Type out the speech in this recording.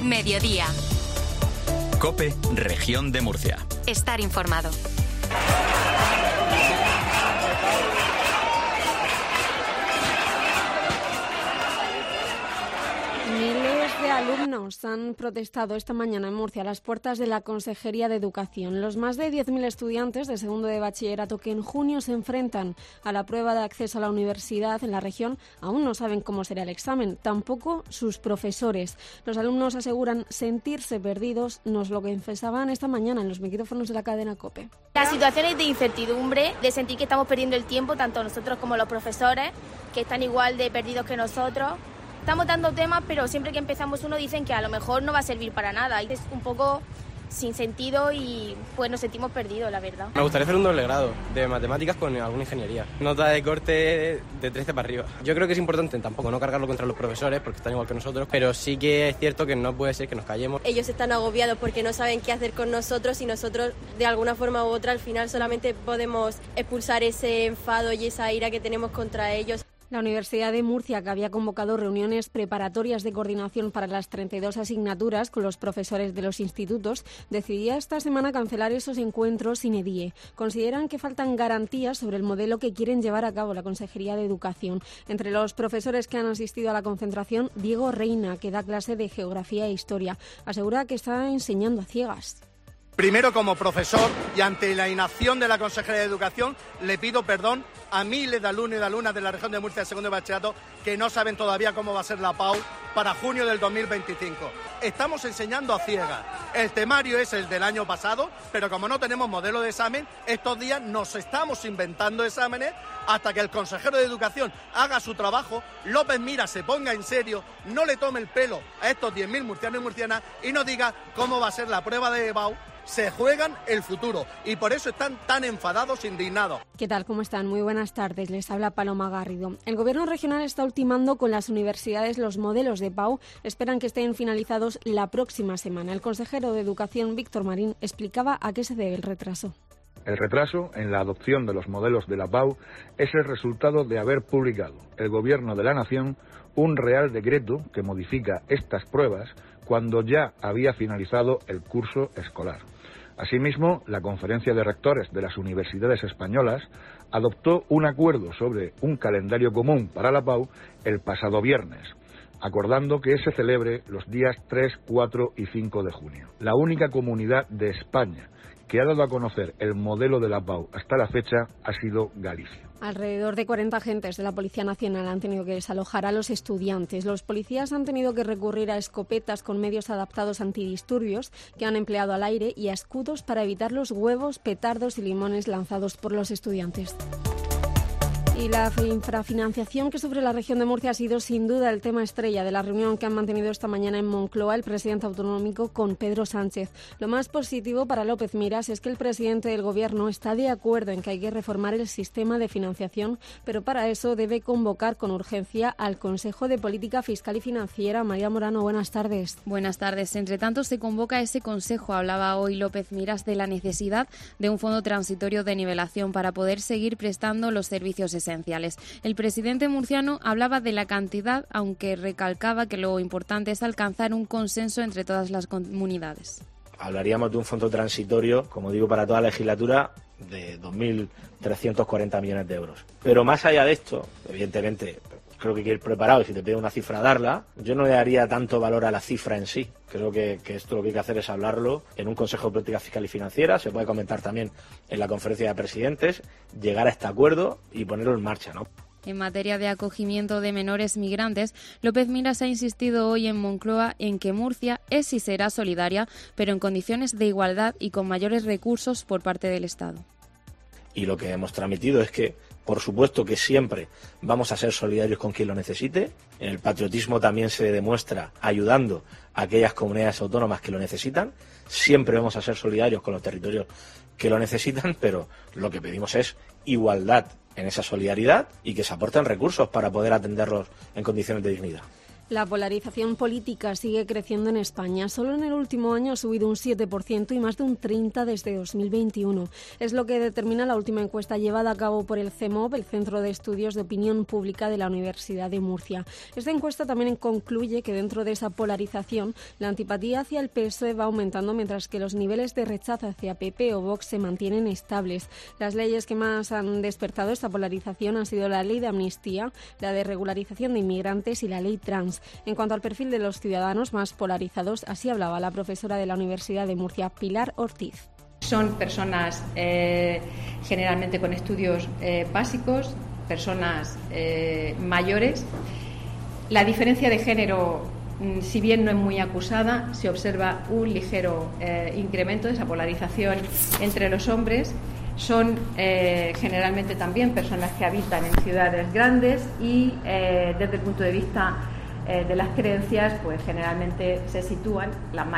Mediodía. COPE, Región de Murcia. Estar informado. Miles de alumnos han protestado esta mañana en Murcia a las puertas de la Consejería de Educación. Los más de 10.000 estudiantes de segundo de bachillerato que en junio se enfrentan a la prueba de acceso a la universidad en la región aún no saben cómo será el examen, tampoco sus profesores. Los alumnos aseguran sentirse perdidos, nos lo confesaban esta mañana en los micrófonos de la cadena COPE. La situación es de incertidumbre, de sentir que estamos perdiendo el tiempo, tanto nosotros como los profesores, que están igual de perdidos que nosotros. Estamos dando temas, pero siempre que empezamos uno dicen que a lo mejor no va a servir para nada. Y es un poco sin sentido y pues nos sentimos perdidos, la verdad. Me gustaría hacer un doble grado de matemáticas con alguna ingeniería. Nota de corte de 13 para arriba. Yo creo que es importante tampoco no cargarlo contra los profesores porque están igual que nosotros, pero sí que es cierto que no puede ser que nos callemos. Ellos están agobiados porque no saben qué hacer con nosotros y nosotros de alguna forma u otra al final solamente podemos expulsar ese enfado y esa ira que tenemos contra ellos. La Universidad de Murcia, que había convocado reuniones preparatorias de coordinación para las 32 asignaturas con los profesores de los institutos, decidía esta semana cancelar esos encuentros sin edie. Consideran que faltan garantías sobre el modelo que quieren llevar a cabo la Consejería de Educación. Entre los profesores que han asistido a la concentración, Diego Reina, que da clase de Geografía e Historia, asegura que está enseñando a ciegas. Primero, como profesor y ante la inacción de la Consejería de Educación, le pido perdón a miles de alumnos y de alumnas de la región de Murcia de segundo de bachillerato que no saben todavía cómo va a ser la PAU para junio del 2025. Estamos enseñando a ciegas. El temario es el del año pasado, pero como no tenemos modelo de examen, estos días nos estamos inventando exámenes hasta que el consejero de Educación haga su trabajo, López Miras se ponga en serio, no le tome el pelo a estos 10.000 murcianos y murcianas y nos diga cómo va a ser la prueba de PAU. Se juegan el futuro y por eso están tan enfadados, indignados. ¿Qué tal? ¿Cómo están? Muy buenas tardes. Les habla Paloma Garrido. El Gobierno regional está ultimando con las universidades los modelos de PAU. Esperan que estén finalizados la próxima semana. El consejero de Educación, Víctor Marín, explicaba a qué se debe el retraso. El retraso en la adopción de los modelos de la PAU es el resultado de haber publicado el Gobierno de la Nación un Real Decreto que modifica estas pruebas cuando ya había finalizado el curso escolar. Asimismo, la Conferencia de Rectores de las Universidades Españolas adoptó un acuerdo sobre un calendario común para la PAU el pasado viernes, acordando que se celebre los días 3, 4 y 5 de junio. La única comunidad de España que ha dado a conocer el modelo de la PAU hasta la fecha ha sido Galicia. Alrededor de 40 agentes de la Policía Nacional han tenido que desalojar a los estudiantes. Los policías han tenido que recurrir a escopetas con medios adaptados antidisturbios que han empleado al aire y a escudos para evitar los huevos, petardos y limones lanzados por los estudiantes. Y la infrafinanciación que sufre la región de Murcia ha sido sin duda el tema estrella de la reunión que han mantenido esta mañana en Moncloa el presidente autonómico con Pedro Sánchez. Lo más positivo para López Miras es que el presidente del Gobierno está de acuerdo en que hay que reformar el sistema de financiación, pero para eso debe convocar con urgencia al Consejo de Política Fiscal y Financiera. María Morano, buenas tardes. Buenas tardes. Entre tanto, se convoca ese consejo. Hablaba hoy López Miras de la necesidad de un fondo transitorio de nivelación para poder seguir prestando los servicios esenciales. El presidente murciano hablaba de la cantidad, aunque recalcaba que lo importante es alcanzar un consenso entre todas las comunidades. Hablaríamos de un fondo transitorio, como digo, para toda la legislatura de 2.340 millones de euros. Pero más allá de esto, evidentemente, creo que hay que ir preparado y si te pide una cifra darla, yo no le daría tanto valor a la cifra en sí. Creo que esto lo que hay que hacer es hablarlo en un Consejo de Política Fiscal y Financiera, se puede comentar también en la Conferencia de Presidentes, llegar a este acuerdo y ponerlo en marcha, ¿no? En materia de acogimiento de menores migrantes, López Miras ha insistido hoy en Moncloa en que Murcia es y será solidaria, pero en condiciones de igualdad y con mayores recursos por parte del Estado. Y lo que hemos transmitido es que, por supuesto que siempre vamos a ser solidarios con quien lo necesite. En el patriotismo también se demuestra ayudando a aquellas comunidades autónomas que lo necesitan. Siempre vamos a ser solidarios con los territorios que lo necesitan, pero lo que pedimos es igualdad en esa solidaridad y que se aporten recursos para poder atenderlos en condiciones de dignidad. La polarización política sigue creciendo en España. Solo en el último año ha subido un 7% y más de un 30% desde 2021. Es lo que determina la última encuesta llevada a cabo por el CEMOP, el Centro de Estudios de Opinión Pública de la Universidad de Murcia. Esta encuesta también concluye que dentro de esa polarización, la antipatía hacia el PSOE va aumentando, mientras que los niveles de rechazo hacia PP o Vox se mantienen estables. Las leyes que más han despertado esta polarización han sido la Ley de Amnistía, la de regularización de inmigrantes y la Ley Trans. En cuanto al perfil de los ciudadanos más polarizados, así hablaba la profesora de la Universidad de Murcia, Pilar Ortiz. Son personas generalmente con estudios básicos, personas mayores. La diferencia de género, si bien no es muy acusada, se observa un ligero incremento de esa polarización entre los hombres. Son generalmente también personas que habitan en ciudades grandes y desde el punto de vista de las creencias, pues generalmente se sitúan, las